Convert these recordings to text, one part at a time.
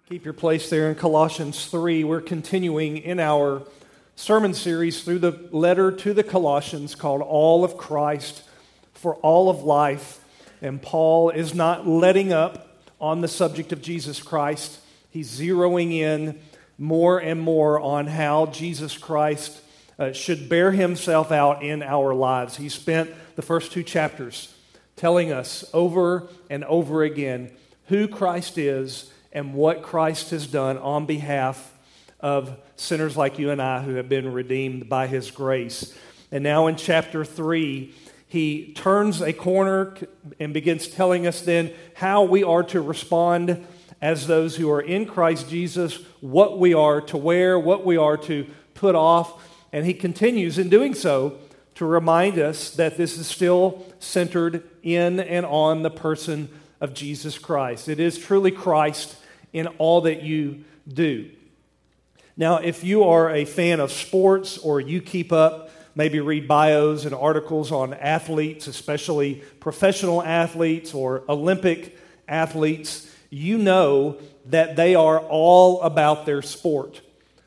Keep your place there in Colossians 3. We're continuing in our sermon series through the letter to the Colossians called All of Christ for All of Life. And Paul is not letting up on the subject of Jesus Christ. He's zeroing in more and more on how Jesus Christ should bear himself out in our lives. He spent the first two chapters telling us over and over again who Christ is and what Christ has done on behalf of sinners like you and I who have been redeemed by his grace. And now in chapter 3, he turns a corner and begins telling us then how we are to respond as those who are in Christ Jesus, what we are to wear, what we are to put off. And he continues in doing so to remind us that this is still centered in and on the person of Jesus Christ. It is truly Christ in all that you do. Now, if you are a fan of sports or you keep up, maybe read bios and articles on athletes, especially professional athletes or Olympic athletes, you know that they are all about their sport.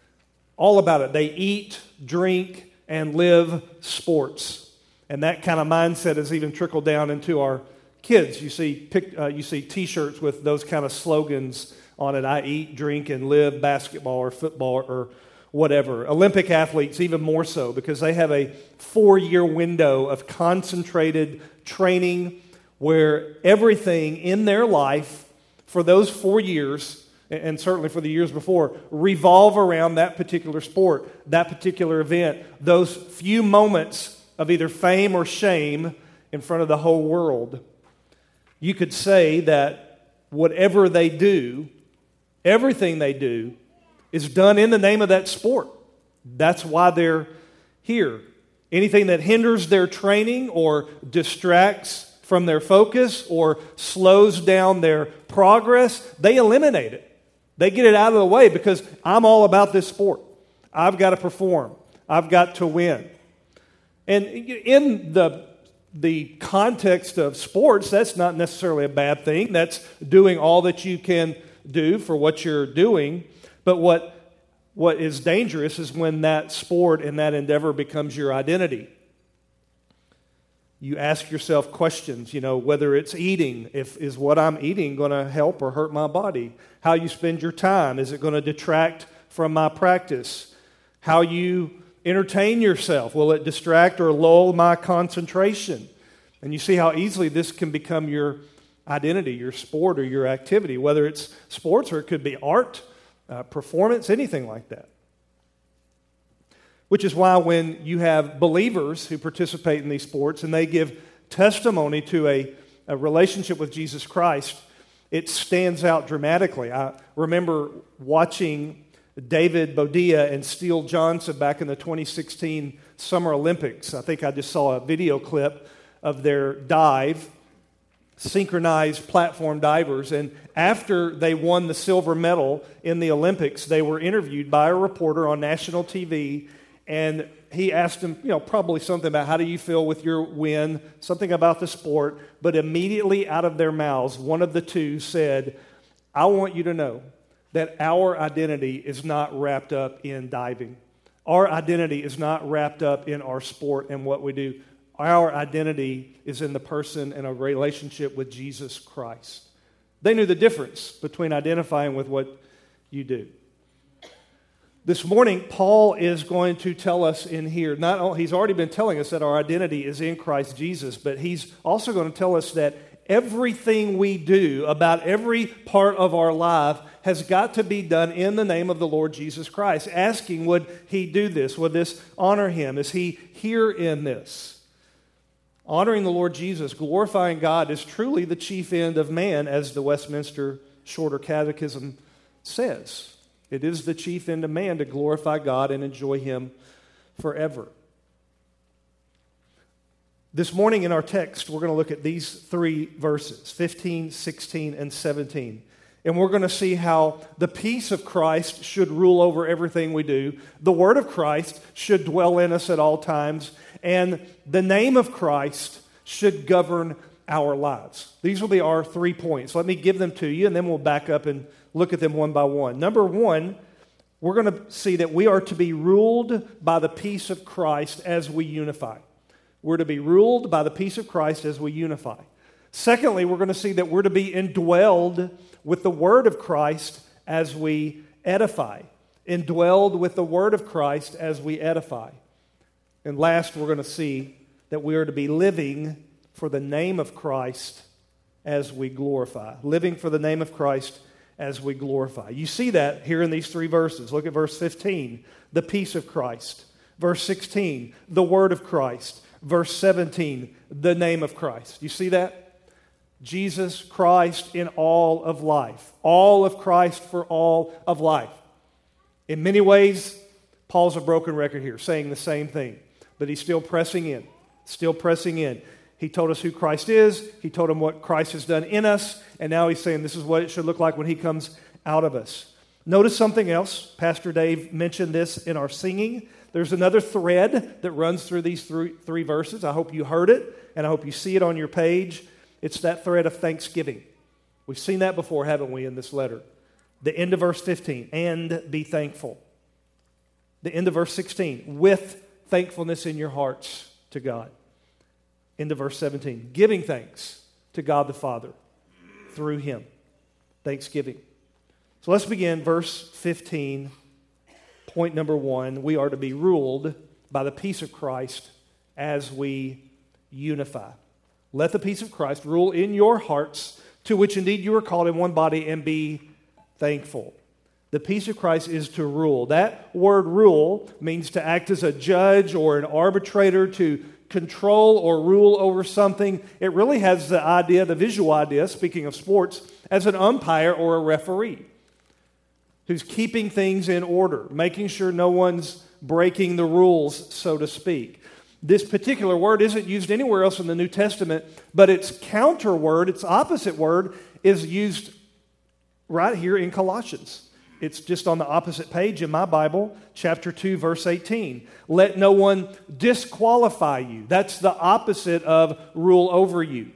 All about it. They eat, drink, and live sports. And that kind of mindset has even trickled down into our kids. You see T-shirts with those kind of slogans on it. I eat, drink, and live basketball or football or whatever. Olympic athletes even more so because they have a 4-year window of concentrated training where everything in their life for those 4 years, and certainly for the years before, revolve around that particular sport, that particular event, those few moments of either fame or shame in front of the whole world. You could say that whatever they do, everything they do is done in the name of that sport. That's why they're here. Anything that hinders their training or distracts from their focus or slows down their progress, they eliminate it. They get it out of the way because I'm all about this sport. I've got to perform. I've got to win. And in the context of sports, that's not necessarily a bad thing. That's doing all that you can do for what you're doing. But what is dangerous is when that sport and that endeavor becomes your identity. You ask yourself questions, whether it's eating. Is what I'm eating going to help or hurt my body? How you spend your time. Is it going to detract from my practice? How you entertain yourself. Will it distract or lull my concentration? And you see how easily this can become your identity, your sport, or your activity, whether it's sports or it could be art, performance, anything like that. Which is why when you have believers who participate in these sports and they give testimony to a relationship with Jesus Christ, it stands out dramatically. I remember watching David Bodea and Steele Johnson back in the 2016 Summer Olympics. I think I just saw a video clip of their dive, synchronized platform divers, and after they won the silver medal in the Olympics, they were interviewed by a reporter on national TV, and he asked them, probably something about how do you feel with your win, something about the sport, but immediately out of their mouths, one of the two said, I want you to know that our identity is not wrapped up in diving. Our identity is not wrapped up in our sport and what we do. Our identity is in the person and a relationship with Jesus Christ. They knew the difference between identifying with what you do. This morning, Paul is going to tell us in here, he's already been telling us that our identity is in Christ Jesus, but he's also going to tell us that everything we do about every part of our life has got to be done in the name of the Lord Jesus Christ. Asking, would he do this? Would this honor him? Is he here in this? Honoring the Lord Jesus, glorifying God is truly the chief end of man, as the Westminster Shorter Catechism says. It is the chief end of man to glorify God and enjoy him forever. This morning in our text, we're going to look at these 3 verses, 15, 16, and 17. And we're going to see how the peace of Christ should rule over everything we do. The word of Christ should dwell in us at all times. And the name of Christ should govern our lives. These will be our 3 points. Let me give them to you, and then we'll back up and look at them one by one. Number one, we're going to see that we are to be ruled by the peace of Christ as we unify. We're to be ruled by the peace of Christ as we unify. Secondly, we're going to see that we're to be indwelled with the word of Christ as we edify. Indwelled with the word of Christ as we edify. And last, we're going to see that we are to be living for the name of Christ as we glorify. Living for the name of Christ as we glorify. You see that here in these three verses. Look at verse 15, the peace of Christ. Verse 16, the word of Christ. Verse 17, the name of Christ. You see that? Jesus Christ in all of life. All of Christ for all of life. In many ways, Paul's a broken record here, saying the same thing. But he's still pressing in. Still pressing in. He told us who Christ is. He told him what Christ has done in us. And now he's saying this is what it should look like when he comes out of us. Notice something else. Pastor Dave mentioned this in our singing. There's another thread that runs through these three verses. I hope you heard it, and I hope you see it on your page. It's that thread of thanksgiving. We've seen that before, haven't we, in this letter? The end of verse 15, and be thankful. The end of verse 16, with thankfulness in your hearts to God. Into verse 17, giving thanks to God the Father through Him. Thanksgiving. So let's begin verse 15. Point number one, we are to be ruled by the peace of Christ as we unify. Let the peace of Christ rule in your hearts, to which indeed you are called in one body, and be thankful. The peace of Christ is to rule. That word rule means to act as a judge or an arbitrator, to control or rule over something. It really has the idea, the visual idea, speaking of sports, as an umpire or a referee who's keeping things in order, making sure no one's breaking the rules, so to speak. This particular word isn't used anywhere else in the New Testament, but its counter word, its opposite word, is used right here in Colossians. It's just on the opposite page in my Bible, chapter 2, verse 18. Let no one disqualify you. That's the opposite of rule over you.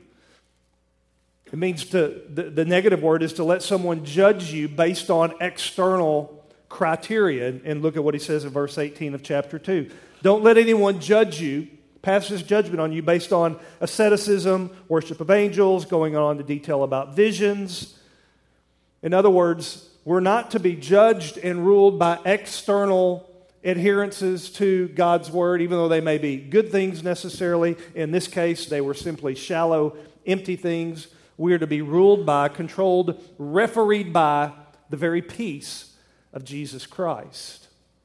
It means the negative word is to let someone judge you based on external criteria. And look at what he says in verse 18 of chapter 2. Don't let anyone judge you, pass his judgment on you based on asceticism, worship of angels, going on to detail about visions. In other words, we're not to be judged and ruled by external adherences to God's word, even though they may be good things necessarily. In this case, they were simply shallow, empty things. We are to be ruled by, controlled, refereed by the very peace of Jesus Christ.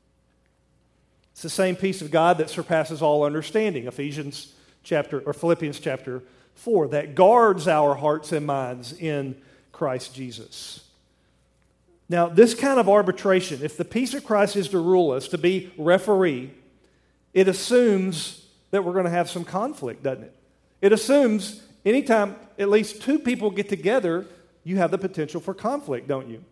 It's the same peace of God that surpasses all understanding. Philippians chapter 4, that guards our hearts and minds in Christ Jesus. Now, this kind of arbitration, if the peace of Christ is to rule us, to be referee, it assumes that we're going to have some conflict, doesn't it? It assumes anytime at least two people get together, you have the potential for conflict, don't you?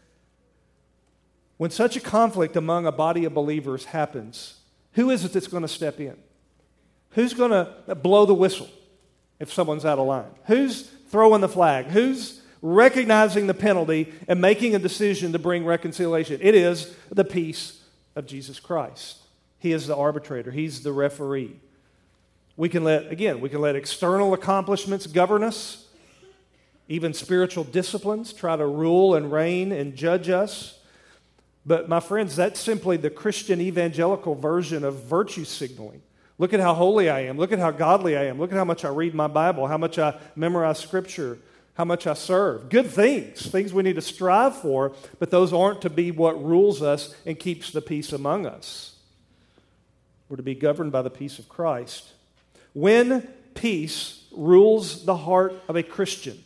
When such a conflict among a body of believers happens, who is it that's going to step in? Who's going to blow the whistle if someone's out of line? Who's throwing the flag? Who's recognizing the penalty and making a decision to bring reconciliation? It is the peace of Jesus Christ. He is the arbitrator. He's the referee. We can let external accomplishments govern us. Even spiritual disciplines try to rule and reign and judge us. But my friends, that's simply the Christian evangelical version of virtue signaling. Look at how holy I am. Look at how godly I am. Look at how much I read my Bible, how much I memorize Scripture, how much I serve. Good things we need to strive for, but those aren't to be what rules us and keeps the peace among us. We're to be governed by the peace of Christ. When peace rules the heart of a Christian,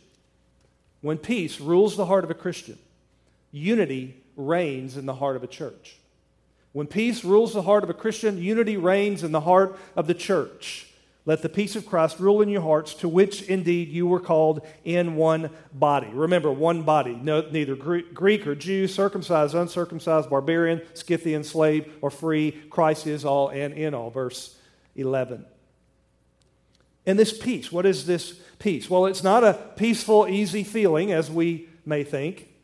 unity reigns in the heart of a church. When peace rules the heart of a Christian, unity reigns in the heart of the church. Let the peace of Christ rule in your hearts, to which indeed you were called in one body. Remember, one body, neither Greek or Jew, circumcised, uncircumcised, barbarian, Scythian, slave, or free. Christ is all and in all. Verse 11. And this peace, what is this peace? Well, it's not a peaceful, easy feeling, as we may think.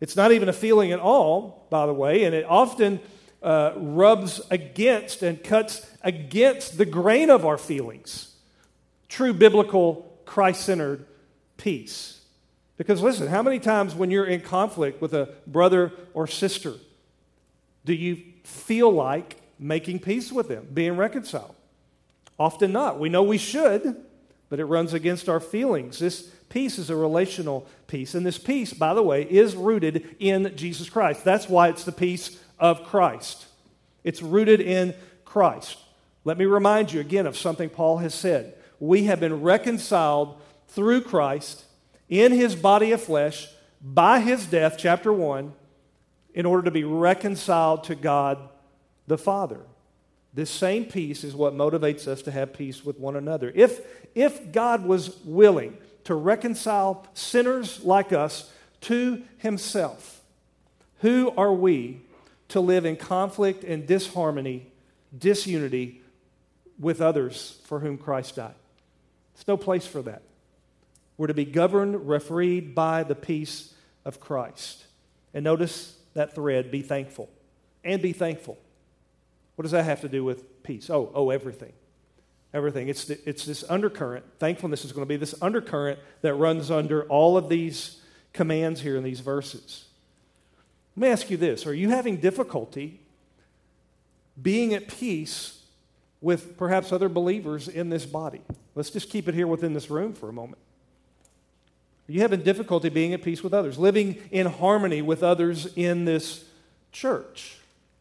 It's not even a feeling at all, by the way, and it often rubs against and cuts against the grain of our feelings. True biblical, Christ-centered peace. Because listen, how many times when you're in conflict with a brother or sister do you feel like making peace with them, being reconciled? Often not. We know we should, but it runs against our feelings. This peace is a relational peace. And this peace, by the way, is rooted in Jesus Christ. That's why it's the peace of Christ. It's rooted in Christ. Let me remind you again of something Paul has said. We have been reconciled through Christ in His body of flesh by His death, chapter 1, in order to be reconciled to God the Father. This same peace is what motivates us to have peace with one another. If God was willing to reconcile sinners like us to Himself, who are we to live in conflict and disharmony, disunity with others for whom Christ died? There's no place for that. We're to be governed, refereed by the peace of Christ. And notice that thread, be thankful. And be thankful. What does that have to do with peace? Oh, everything. Everything. It's this undercurrent. Thankfulness is going to be this undercurrent that runs under all of these commands here in these verses. Let me ask you this. Are you having difficulty being at peace with perhaps other believers in this body? Let's just keep it here within this room for a moment. Are you having difficulty being at peace with others, living in harmony with others in this church?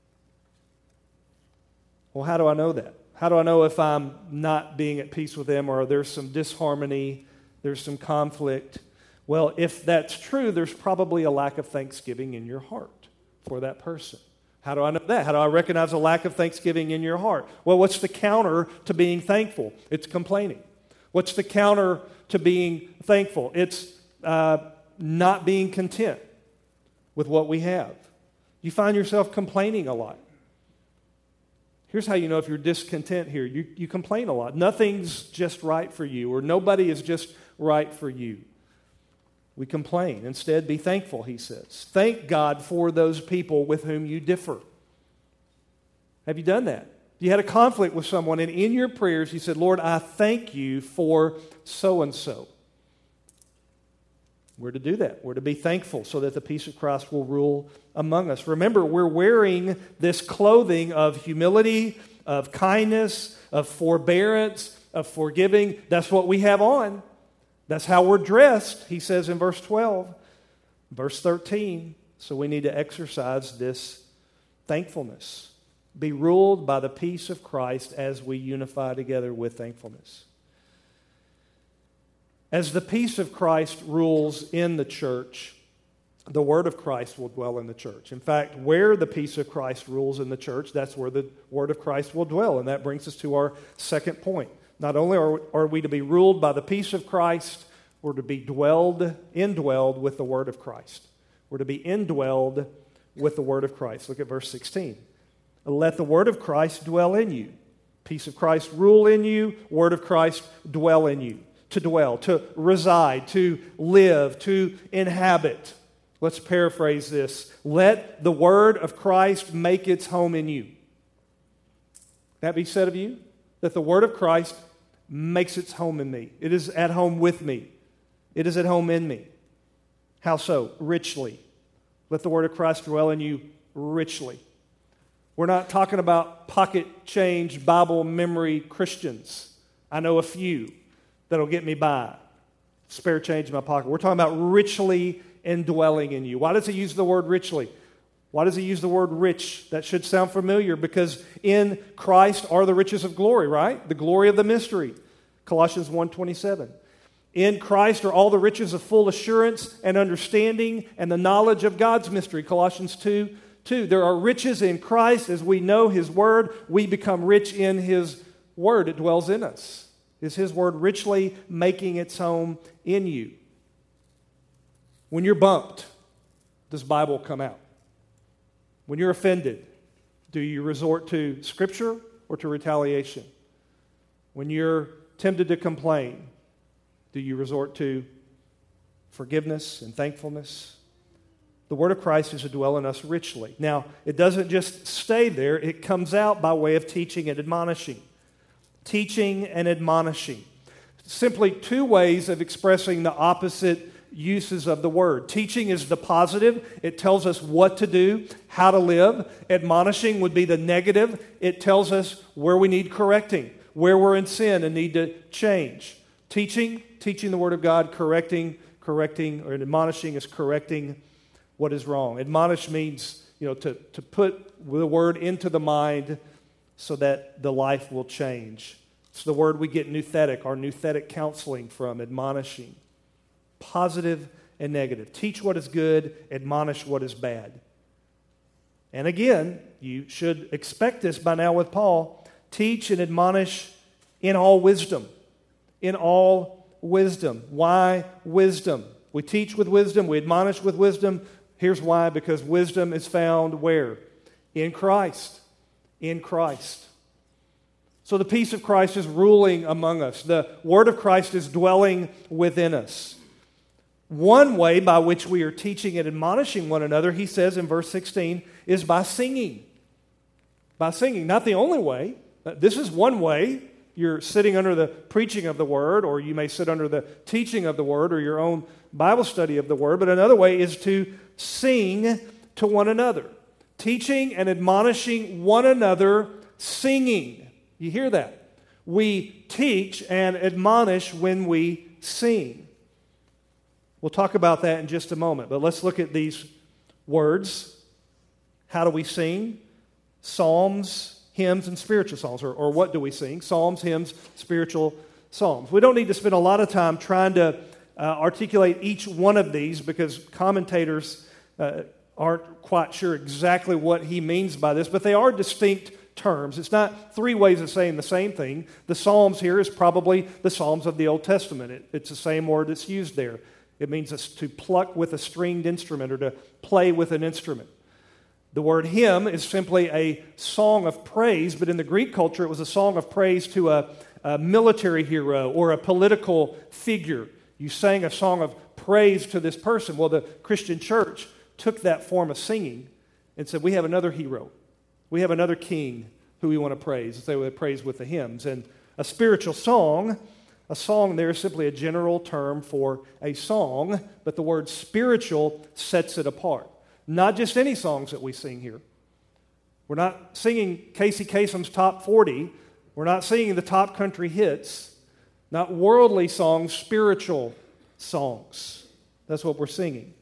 Well, how do I know that? How do I know if I'm not being at peace with them or there's some disharmony, there's some conflict? Well, if that's true, there's probably a lack of thanksgiving in your heart for that person. How do I know that? How do I recognize a lack of thanksgiving in your heart? Well, what's the counter to being thankful? It's complaining. What's the counter to being thankful? It's not being content with what we have. You find yourself complaining a lot. Here's how you know if you're discontent here. You complain a lot. Nothing's just right for you, or nobody is just right for you. We complain. Instead, be thankful, he says. Thank God for those people with whom you differ. Have you done that? You had a conflict with someone, and in your prayers, you said, Lord, I thank you for so-and-so. We're to do that. We're to be thankful so that the peace of Christ will rule among us. Remember, we're wearing this clothing of humility, of kindness, of forbearance, of forgiving. That's what we have on. That's how we're dressed, he says in verse 12. Verse 13, so we need to exercise this thankfulness. Be ruled by the peace of Christ as we unify together with thankfulness. As the peace of Christ rules in the church, the word of Christ will dwell in the church. In fact, where the peace of Christ rules in the church, that's where the word of Christ will dwell. And that brings us to our second point. Not only are we to be ruled by the peace of Christ, we're to be indwelled with the word of Christ. We're to be indwelled with the word of Christ. Look at verse 16. Let the word of Christ dwell in you. Peace of Christ rule in you. Word of Christ dwell in you. To dwell, to reside, to live, to inhabit. Let's paraphrase this. Let the word of Christ make its home in you. That be said of you? That the word of Christ makes its home in me. It is at home with me. It is at home in me. How so? Richly. Let the word of Christ dwell in you richly. We're not talking about pocket change, Bible memory Christians. I know a few that'll get me by. Spare change in my pocket. We're talking about richly indwelling in you. Why does he use the word richly? Why does he use the word rich? That should sound familiar because in Christ are the riches of glory, right? The glory of the mystery. Colossians 1:27. In Christ are all the riches of full assurance and understanding and the knowledge of God's mystery. Colossians 2:2. There are riches in Christ as we know his word. We become rich in his word. It dwells in us. Is his word richly making its home in you? When you're bumped, does Bible come out? When you're offended, do you resort to Scripture or to retaliation? When you're tempted to complain, do you resort to forgiveness and thankfulness? the Word of Christ is to dwell in us richly. Now, it doesn't just stay there. It comes out by way of teaching and admonishing. Teaching and admonishing. Simply two ways of expressing the opposite uses of the word. Teaching is the positive. It tells us what to do, how to live. Admonishing would be the negative. It tells us where we need correcting, where we're in sin and need to change. Teaching the Word of God, correcting, or admonishing is correcting what is wrong. Admonish means, to put the Word into the mind so that the life will change. It's the word we get nouthetic, our nouthetic counseling from, admonishing. Positive and negative. Teach what is good, admonish what is bad. And again, you should expect this by now with Paul. Teach and admonish in all wisdom. In all wisdom. Why wisdom? We teach with wisdom, we admonish with wisdom. Here's why, because wisdom is found where? In Christ. In Christ. So the peace of Christ is ruling among us. The Word of Christ is dwelling within us. One way by which we are teaching and admonishing one another, he says in verse 16, is by singing. By singing. Not the only way. This is one way. You're sitting under the preaching of the Word, or you may sit under the teaching of the Word, or your own Bible study of the Word. But another way is to sing to one another. Teaching and admonishing one another, singing. You hear that? We teach and admonish when we sing. We'll talk about that in just a moment, but let's look at these words. How do we sing? Psalms, hymns, and spiritual songs. Or what do we sing? Psalms, hymns, spiritual songs. We don't need to spend a lot of time trying to articulate each one of these because commentators aren't quite sure exactly what he means by this, but they are distinct terms. It's not three ways of saying the same thing. The Psalms here is probably the Psalms of the Old Testament. It's the same word that's used there. It means to pluck with a stringed instrument or to play with an instrument. The word hymn is simply a song of praise, but in the Greek culture it was a song of praise to a military hero or a political figure. You sang a song of praise to this person. Well, the Christian church took that form of singing and said, we have another hero. We have another king who we want to praise. So they would praise with the hymns. And a spiritual song, a song there is simply a general term for a song, but the word spiritual sets it apart. Not just any songs that we sing here. We're not singing Casey Kasem's top 40. We're not singing the top country hits. Not worldly songs, spiritual songs. That's what we're singing.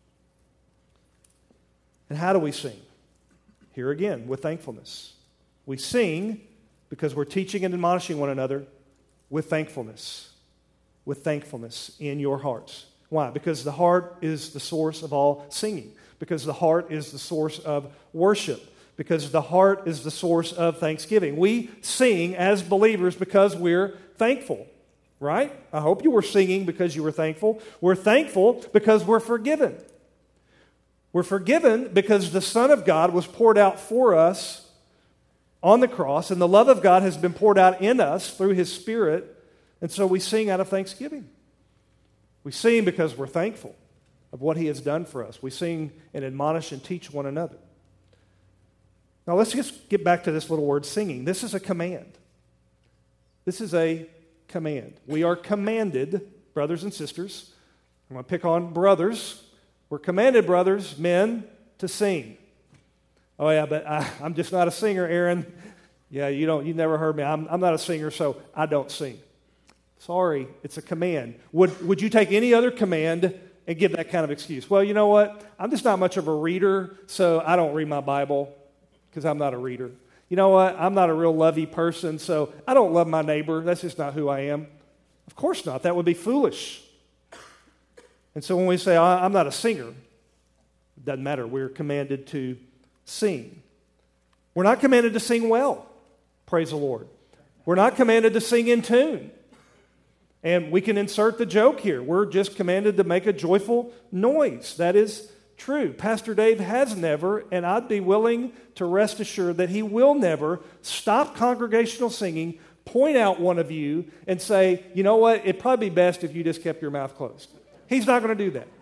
And how do we sing? Here again, with thankfulness. We sing because we're teaching and admonishing one another with thankfulness. With thankfulness in your hearts. Why? Because the heart is the source of all singing. Because the heart is the source of worship. Because the heart is the source of thanksgiving. We sing as believers because we're thankful. Right? I hope you were singing because you were thankful. We're thankful because we're forgiven. We're forgiven because the Son of God was poured out for us on the cross, and the love of God has been poured out in us through His Spirit, and so we sing out of thanksgiving. We sing because we're thankful of what He has done for us. We sing and admonish and teach one another. Now let's just get back to this little word singing. This is a command. This is a command. We are commanded, brothers and sisters, I'm going to pick on brothers. We're commanded, brothers, men, to sing. Oh yeah, but I'm just not a singer, Aaron. Yeah, you never heard me. I'm not a singer, so I don't sing. Sorry, it's a command. Would you take any other command and give that kind of excuse? Well, you know what? I'm just not much of a reader, so I don't read my Bible because I'm not a reader. You know what? I'm not a real lovey person, so I don't love my neighbor. That's just not who I am. Of course not. That would be foolish. And so when we say, I'm not a singer, it doesn't matter. We're commanded to sing. We're not commanded to sing well. Praise the Lord. We're not commanded to sing in tune. And we can insert the joke here. We're just commanded to make a joyful noise. That is true. Pastor Dave has never, and I'd be willing to rest assured that he will never stop congregational singing, point out one of you, and say, you know what, it'd probably be best if you just kept your mouth closed. He's not going to do that.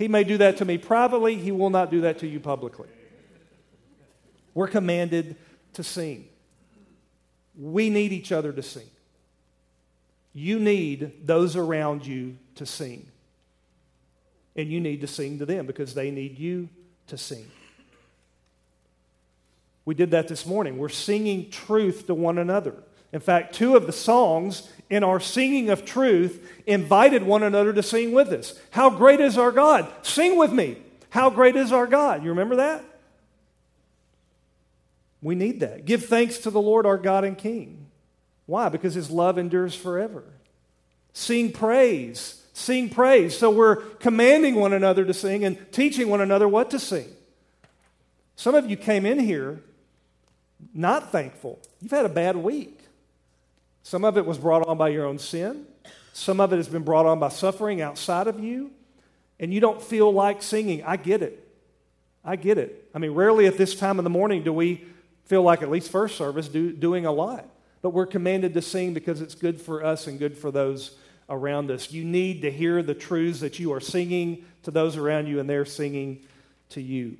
He may do that to me privately. He will not do that to you publicly. We're commanded to sing. We need each other to sing. You need those around you to sing. And you need to sing to them because they need you to sing. We did that this morning. We're singing truth to one another. In fact, 2 of the songs in our singing of truth invited one another to sing with us. How great is our God? Sing with me. How great is our God? You remember that? We need that. Give thanks to the Lord our God and King. Why? Because His love endures forever. Sing praise. Sing praise. So we're commanding one another to sing and teaching one another what to sing. Some of you came in here not thankful. You've had a bad week. Some of it was brought on by your own sin. Some of it has been brought on by suffering outside of you. And you don't feel like singing. I get it. I get it. I mean, rarely at this time of the morning do we feel like, at least first service, doing a lot. But we're commanded to sing because it's good for us and good for those around us. You need to hear the truths that you are singing to those around you and they're singing to you.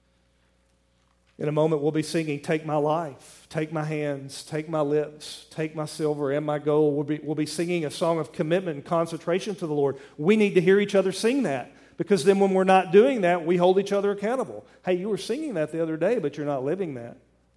In a moment, we'll be singing, Take My Life, Take My Hands, Take My Lips, Take My Silver and My Gold. We'll be singing a song of commitment and concentration to the Lord. We need to hear each other sing that because then when we're not doing that, we hold each other accountable. Hey, you were singing that the other day, but you're not living that.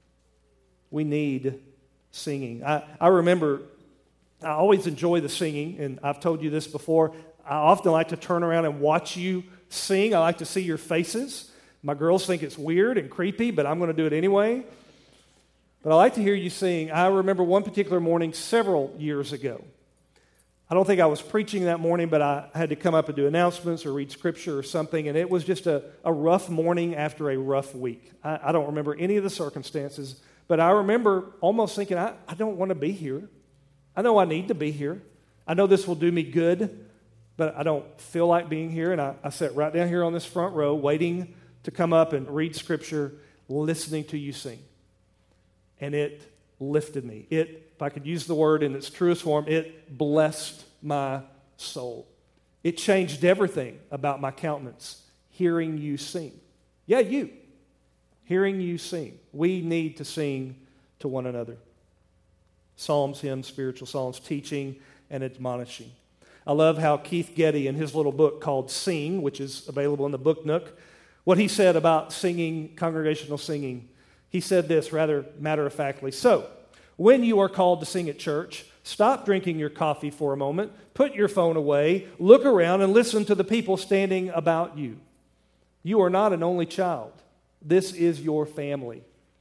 We need singing. I remember, I always enjoy the singing, and I've told you this before. I often like to turn around and watch you sing. I like to see your faces. My girls think it's weird and creepy, but I'm going to do it anyway. But I like to hear you sing. I remember one particular morning several years ago. I don't think I was preaching that morning, but I had to come up and do announcements or read scripture or something, and it was just a rough morning after a rough week. I don't remember any of the circumstances, but I remember almost thinking, I don't want to be here. I know I need to be here. I know this will do me good, but I don't feel like being here, and I sat right down here on this front row waiting to come up and read scripture, listening to you sing. And it lifted me. If I could use the word in its truest form, it blessed my soul. It changed everything about my countenance, hearing you sing. Yeah, you. Hearing you sing. We need to sing to one another. Psalms, hymns, spiritual songs, teaching and admonishing. I love how Keith Getty, in his little book called Sing, which is available in the Book Nook, what he said about singing, congregational singing. He said this rather matter-of-factly. So, when you are called to sing at church, stop drinking your coffee for a moment, put your phone away, look around, and listen to the people standing about you. You are not an only child. This is your family.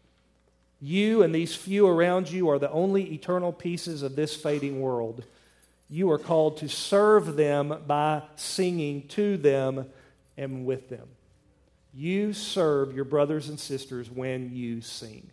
You and these few around you are the only eternal pieces of this fading world. You are called to serve them by singing to them and with them. You serve your brothers and sisters when you sing.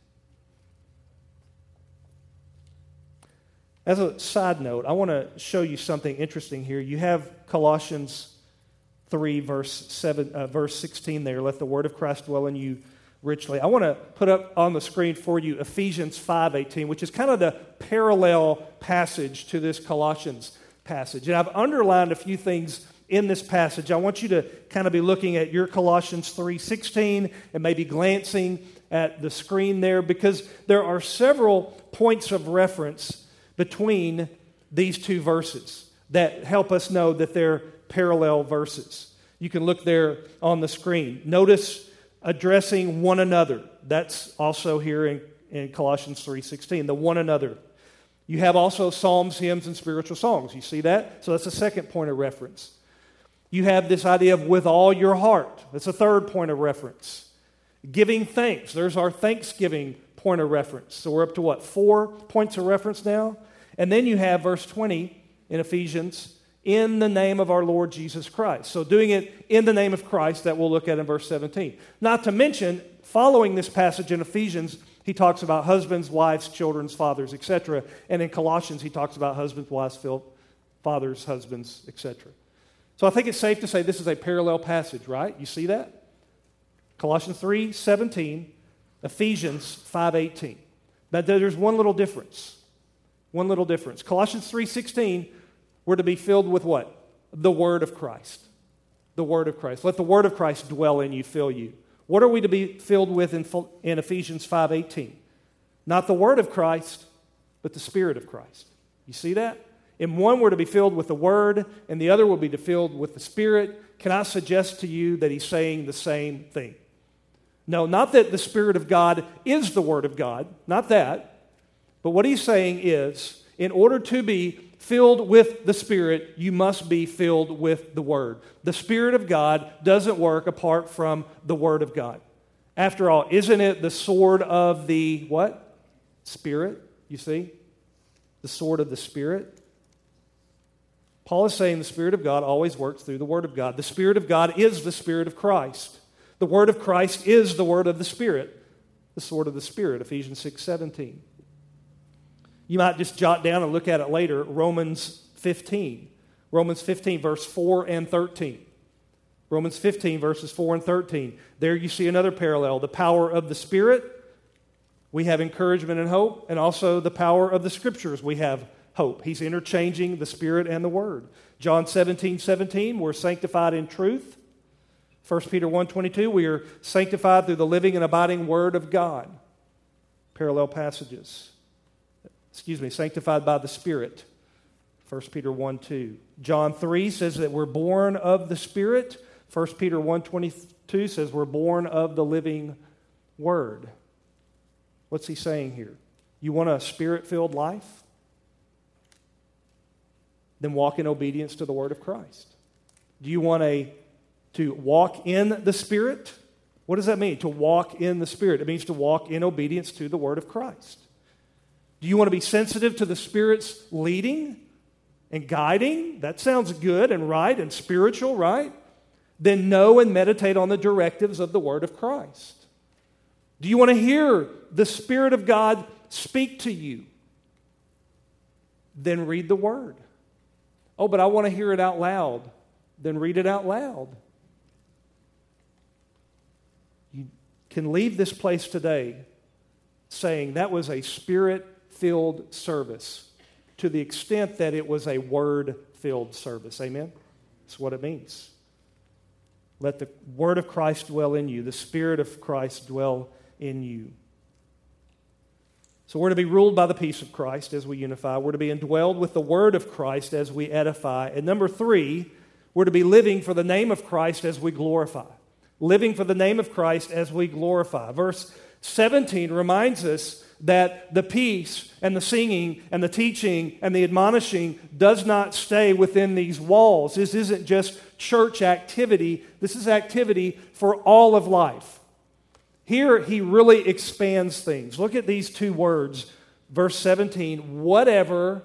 As a side note, I want to show you something interesting here. You have Colossians 3, verse 16 there. Let the word of Christ dwell in you richly. I want to put up on the screen for you Ephesians 5:18, which is kind of the parallel passage to this Colossians passage. And I've underlined a few things in this passage. I want you to kind of be looking at your Colossians 3:16 and maybe glancing at the screen there because there are several points of reference between these two verses that help us know that they're parallel verses. You can look there on the screen. Notice addressing one another. That's also here in Colossians 3:16, the one another. You have also psalms, hymns, and spiritual songs. You see that? So that's the second point of reference. You have this idea of with all your heart. That's a third point of reference. Giving thanks. There's our Thanksgiving point of reference. So we're up to what? 4 points of reference now? And then you have verse 20 in Ephesians, in the name of our Lord Jesus Christ. So doing it in the name of Christ, that we'll look at in verse 17. Not to mention, following this passage in Ephesians, he talks about husbands, wives, children, fathers, etc. And in Colossians, he talks about husbands, wives, fathers, husbands, etc. So I think it's safe to say this is a parallel passage, right? You see that? Colossians 3:17, Ephesians 5:18. But there's one little difference. One little difference. Colossians 3:16, we're to be filled with what? The Word of Christ. the Word of Christ. Let the Word of Christ dwell in you, fill you. What are we to be filled with in Ephesians 5:18? Not the Word of Christ, but the Spirit of Christ. You see that? In one we're to be filled with the Word, and the other will be filled with the Spirit. Can I suggest to you that he's saying the same thing? No, not that the Spirit of God is the Word of God, not that. But what he's saying is, in order to be filled with the Spirit, you must be filled with the Word. The Spirit of God doesn't work apart from the Word of God. After all, isn't it the sword of the what? Spirit, you see? The sword of the Spirit. Paul is saying the Spirit of God always works through the Word of God. The Spirit of God is the Spirit of Christ. The Word of Christ is the Word of the Spirit, the sword of the Spirit, Ephesians 6:17. You might just jot down and look at it later, Romans 15. Romans 15, verse 4 and 13. Romans 15, verses 4 and 13. There you see another parallel. The power of the Spirit, we have encouragement and hope, and also the power of the Scriptures, we have hope. He's interchanging the Spirit and the Word. John 17:17, we're sanctified in truth. 1 Peter 1:22, we are sanctified through the living and abiding Word of God. Parallel passages. Sanctified by the Spirit. 1 Peter 1:2. John 3 says that we're born of the Spirit. 1 Peter 1:22 says we're born of the living Word. What's he saying here? You want a Spirit-filled life? Then walk in obedience to the Word of Christ. Do you want to walk in the Spirit? What does that mean, to walk in the Spirit? It means to walk in obedience to the Word of Christ. Do you want to be sensitive to the Spirit's leading and guiding? That sounds good and right and spiritual, right? Then know and meditate on the directives of the Word of Christ. Do you want to hear the Spirit of God speak to you? Then read the Word. Oh, but I want to hear it out loud. Then read it out loud. You can leave this place today saying that was a Spirit-filled service to the extent that it was a Word-filled service. Amen? That's what it means. Let the Word of Christ dwell in you, the Spirit of Christ dwell in you. So we're to be ruled by the peace of Christ as we unify. We're to be indwelled with the Word of Christ as we edify. And number 3, we're to be living for the name of Christ as we glorify. Living for the name of Christ as we glorify. Verse 17 reminds us that the peace and the singing and the teaching and the admonishing does not stay within these walls. This isn't just church activity. This is activity for all of life. Here he really expands things. Look at these two words. Verse 17, whatever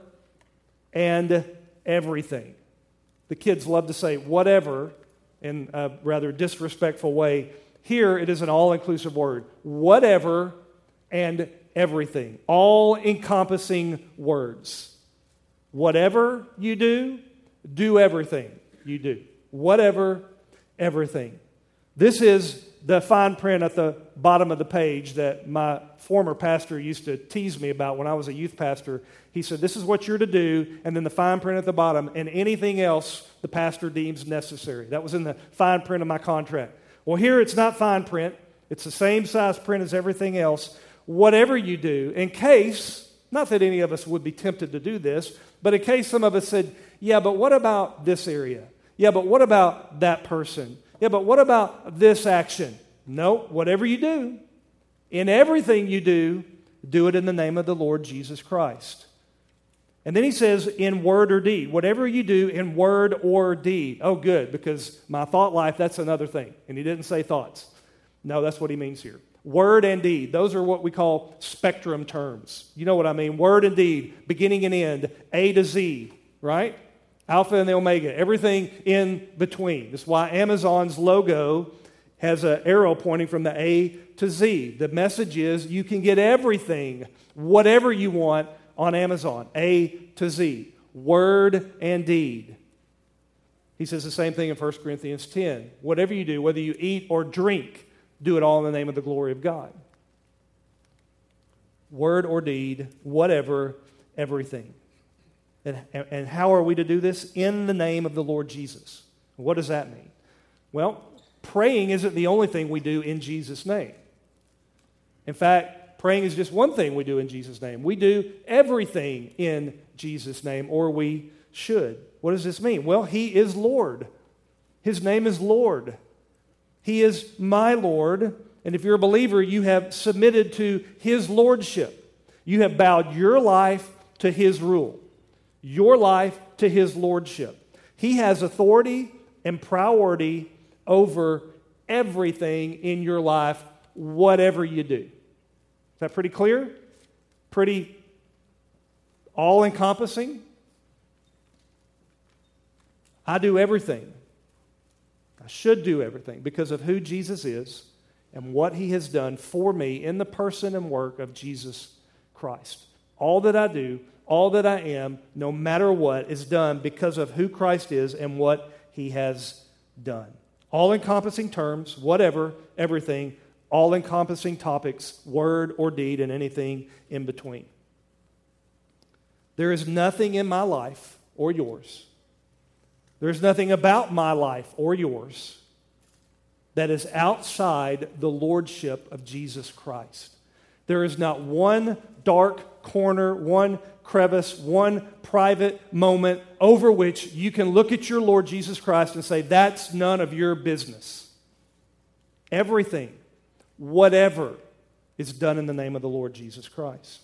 and everything. The kids love to say whatever in a rather disrespectful way. Here it is an all-inclusive word. Whatever and everything. All-encompassing words. Whatever you do everything you do. Whatever, everything. This is the fine print at the bottom of the page that my former pastor used to tease me about when I was a youth pastor. He said, this is what you're to do, and then the fine print at the bottom, and anything else the pastor deems necessary. That was in the fine print of my contract. Well, here it's not fine print. It's the same size print as everything else. Whatever you do, in case, not that any of us would be tempted to do this, but in case some of us said, yeah, but what about this area? Yeah, but what about that person? Yeah, but what about this action? No, whatever you do, in everything you do it in the name of the Lord Jesus Christ. And then he says, in word or deed. Whatever you do in word or deed. Oh, good, because my thought life, that's another thing. And he didn't say thoughts. No, that's what he means here. Word and deed. Those are what we call spectrum terms. You know what I mean? Word and deed, beginning and end, A to Z, right? Alpha and the Omega, everything in between. That's why Amazon's logo has an arrow pointing from the A to Z. The message is you can get everything, whatever you want, on Amazon. A to Z. Word and deed. He says the same thing in 1 Corinthians 10. Whatever you do, whether you eat or drink, do it all in the name of the glory of God. Word or deed, whatever, everything. And how are we to do this? In the name of the Lord Jesus. What does that mean? Well, praying isn't the only thing we do in Jesus' name. In fact, praying is just one thing we do in Jesus' name. We do everything in Jesus' name, or we should. What does this mean? Well, He is Lord. His name is Lord. He is my Lord, and if you're a believer, you have submitted to His lordship. You have bowed your life to His rule, your life to His lordship. He has authority and priority over everything in your life, whatever you do. Is that pretty clear? Pretty all-encompassing? I do everything. I should do everything because of who Jesus is and what He has done for me in the person and work of Jesus Christ. All that I do, all that I am, no matter what, is done because of who Christ is and what He has done. All-encompassing terms, whatever, everything, all-encompassing topics, word or deed, and anything in between. There is nothing in my life or yours. There's nothing about my life or yours that is outside the lordship of Jesus Christ. There is not one dark corner, one crevice, one private moment over which you can look at your Lord Jesus Christ and say, that's none of your business. Everything, whatever, is done in the name of the Lord Jesus Christ.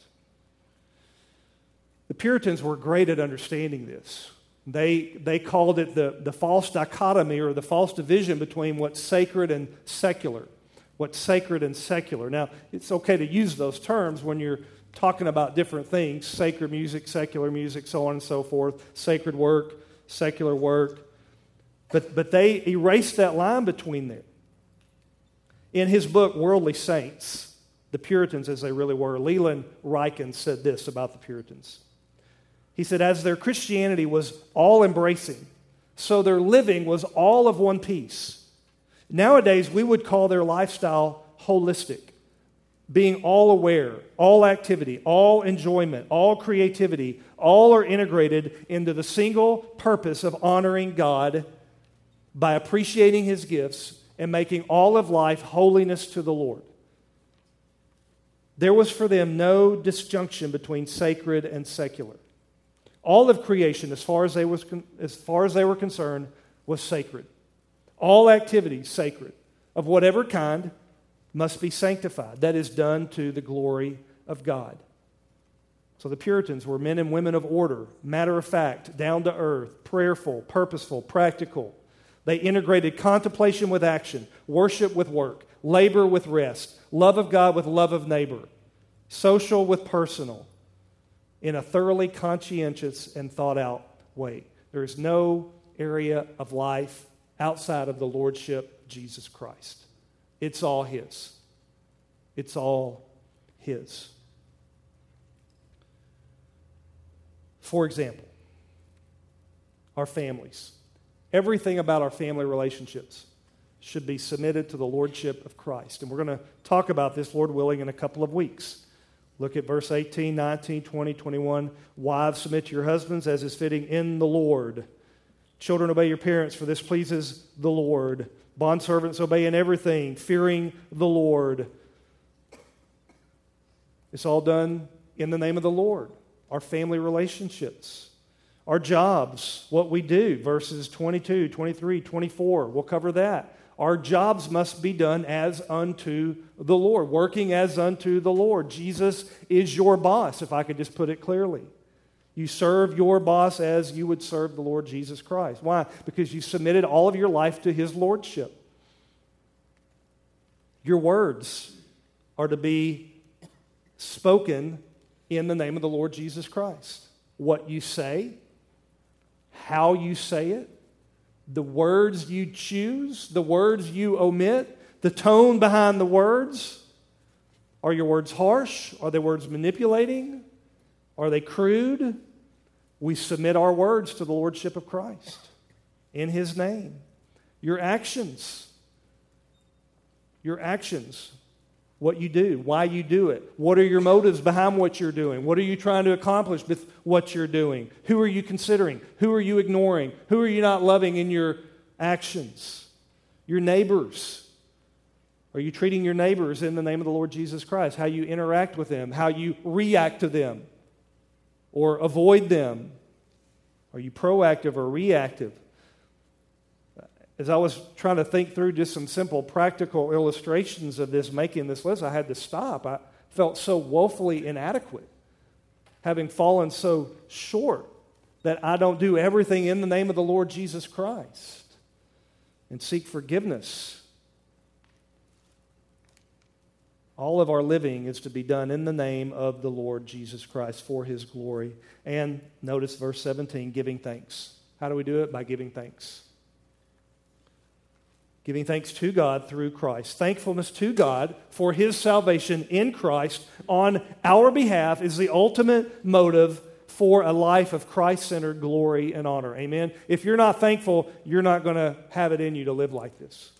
The Puritans were great at understanding this. They called it the false dichotomy or the false division between what's sacred and secular. What's sacred and secular. Now, it's okay to use those terms when you're talking about different things, sacred music, secular music, so on and so forth, sacred work, secular work. But they erased that line between them. In his book, Worldly Saints, the Puritans as they really were, Leland Ryken said this about the Puritans. He said, as their Christianity was all-embracing, so their living was all of one piece. Nowadays, we would call their lifestyle holistic, being all aware, all activity, all enjoyment, all creativity, all are integrated into the single purpose of honoring God by appreciating His gifts and making all of life holiness to the Lord. There was for them no disjunction between sacred and secular. All of creation, as far as they were concerned, was sacred. All activity sacred, of whatever kind, must be sanctified. That is done to the glory of God. So the Puritans were men and women of order, matter of fact, down to earth, prayerful, purposeful, practical. They integrated contemplation with action, worship with work, labor with rest, love of God with love of neighbor, social with personal, in a thoroughly conscientious and thought-out way. There is no area of life outside of the lordship of Jesus Christ. It's all His. It's all His. For example, our families. Everything about our family relationships should be submitted to the lordship of Christ. And we're going to talk about this, Lord willing, in a couple of weeks. Look at verse 18, 19, 20, 21. Wives, submit to your husbands as is fitting in the Lord. Children, obey your parents, for this pleases the Lord. Bondservants, obey in everything, fearing the Lord. It's all done in the name of the Lord. Our family relationships. Our jobs, what we do, verses 22, 23, 24. We'll cover that. Our jobs must be done as unto the Lord, working as unto the Lord. Jesus is your boss, if I could just put it clearly. You serve your boss as you would serve the Lord Jesus Christ. Why? Because you submitted all of your life to His lordship. Your words are to be spoken in the name of the Lord Jesus Christ. What you say, how you say it, the words you choose, the words you omit, the tone behind the words. Are your words harsh? Are they words manipulating? Are they crude? We submit our words to the lordship of Christ in His name. Your actions, what you do, why you do it. What are your motives behind what you're doing? What are you trying to accomplish with what you're doing? Who are you considering? Who are you ignoring? Who are you not loving in your actions? Your neighbors. Are you treating your neighbors in the name of the Lord Jesus Christ? How you interact with them, how you react to them or avoid them. Are you proactive or reactive? As I was trying to think through just some simple practical illustrations of this, making this list, I had to stop. I felt so woefully inadequate, having fallen so short that I don't do everything in the name of the Lord Jesus Christ and seek forgiveness. All of our living is to be done in the name of the Lord Jesus Christ for His glory. And notice verse 17, giving thanks. How do we do it? By giving thanks. Giving thanks to God through Christ. Thankfulness to God for His salvation in Christ on our behalf is the ultimate motive for a life of Christ-centered glory and honor. Amen? If you're not thankful, you're not going to have it in you to live like this.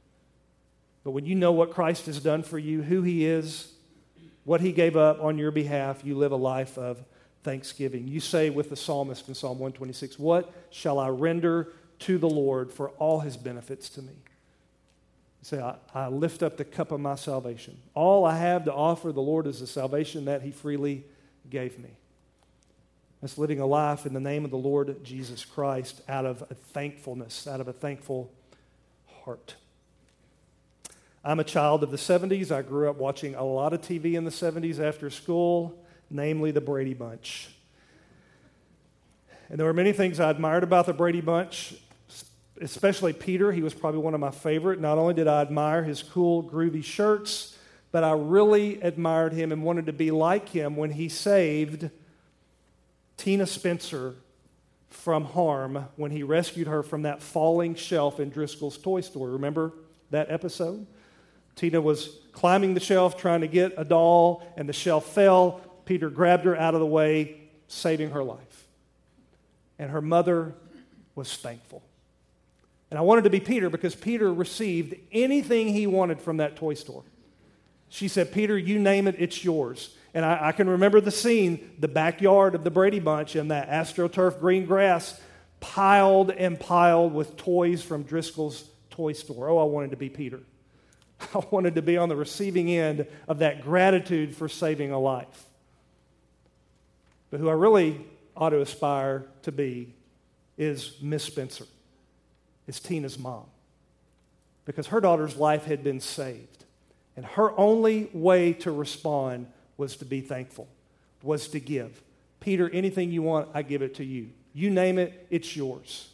But when you know what Christ has done for you, who He is, what He gave up on your behalf, you live a life of thanksgiving. You say with the psalmist in Psalm 126, "What shall I render to the Lord for all His benefits to me?" You say, I lift up the cup of my salvation. All I have to offer the Lord is the salvation that He freely gave me. That's living a life in the name of the Lord Jesus Christ out of a thankfulness, out of a thankful heart. I'm a child of the 70s. I grew up watching a lot of TV in the 70s after school, namely the Brady Bunch. And there were many things I admired about the Brady Bunch, especially Peter. He was probably one of my favorite. Not only did I admire his cool, groovy shirts, but I really admired him and wanted to be like him when he saved Tina Spencer from harm when he rescued her from that falling shelf in Driscoll's toy store. Remember that episode? Tina was climbing the shelf trying to get a doll, and the shelf fell. Peter grabbed her out of the way, saving her life. And her mother was thankful. And I wanted to be Peter because Peter received anything he wanted from that toy store. She said, "Peter, you name it, it's yours." And I can remember the scene, the backyard of the Brady Bunch and that AstroTurf green grass piled and piled with toys from Driscoll's toy store. Oh, I wanted to be Peter. I wanted to be on the receiving end of that gratitude for saving a life. But who I really ought to aspire to be is Miss Spencer. It's Tina's mom. Because her daughter's life had been saved. And her only way to respond was to be thankful, was to give. Peter, anything you want, I give it to you. You name it, it's yours.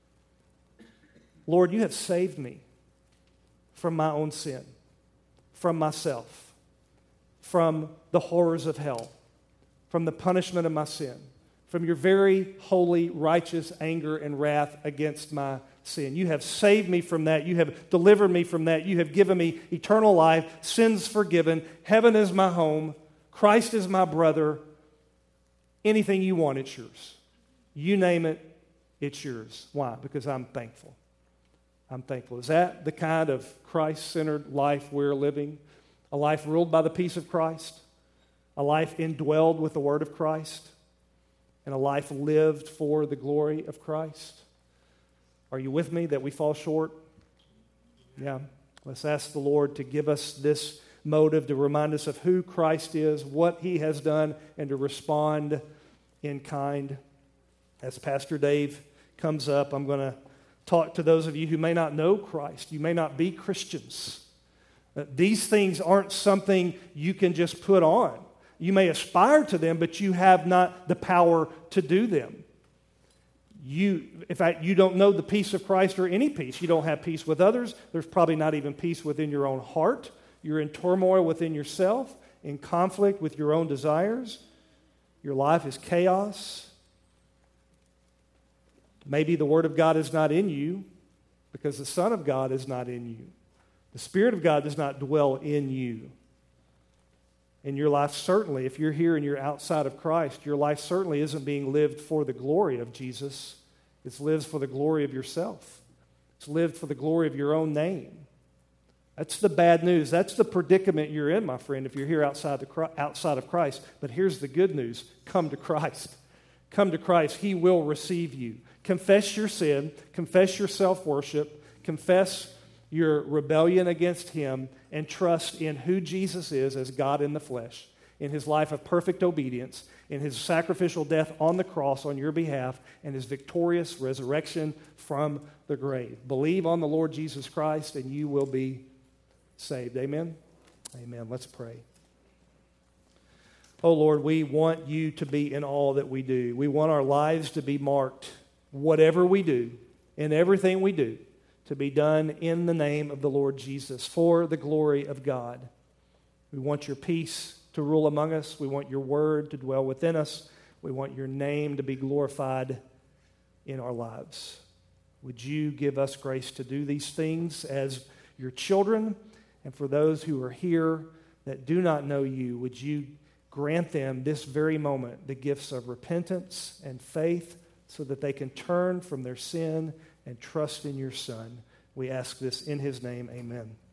Lord, you have saved me from my own sin, from myself, from the horrors of hell, from the punishment of my sin, from your very holy, righteous anger and wrath against my sin. You have saved me from that. You have delivered me from that. You have given me eternal life, sins forgiven. Heaven is my home. Christ is my brother. Anything you want, it's yours. You name it, it's yours. Why? Because I'm thankful. I'm thankful. Is that the kind of Christ-centered life we're living? A life ruled by the peace of Christ? A life indwelled with the Word of Christ? And a life lived for the glory of Christ? Are you with me that we fall short? Yeah. Let's ask the Lord to give us this motive to remind us of who Christ is, what He has done, and to respond in kind. As Pastor Dave comes up, I'm going to talk to those of you who may not know Christ. You may not be Christians. These things aren't something you can just put on. You may aspire to them, but you have not the power to do them. In fact, you don't know the peace of Christ or any peace. You don't have peace with others. There's probably not even peace within your own heart. You're in turmoil within yourself, in conflict with your own desires. Your life is chaos. Maybe the Word of God is not in you because the Son of God is not in you. The Spirit of God does not dwell in you. In your life, certainly, if you're here and you're outside of Christ, your life certainly isn't being lived for the glory of Jesus. It's lived for the glory of yourself. It's lived for the glory of your own name. That's the bad news. That's the predicament you're in, my friend, if you're here outside of Christ. But here's the good news. Come to Christ. Come to Christ. He will receive you. Confess your sin. Confess your self-worship. Confess your rebellion against him and trust in who Jesus is as God in the flesh, in his life of perfect obedience, in his sacrificial death on the cross on your behalf, and his victorious resurrection from the grave. Believe on the Lord Jesus Christ and you will be saved. Amen? Amen. Let's pray. Oh Lord, we want you to be in all that we do. We want our lives to be marked, whatever we do, in everything we do, to be done in the name of the Lord Jesus, for the glory of God. We want your peace to rule among us. We want your word to dwell within us. We want your name to be glorified in our lives. Would you give us grace to do these things as your children? And for those who are here that do not know you, would you grant them this very moment the gifts of repentance and faith so that they can turn from their sin and trust in your Son. We ask this in his name. Amen.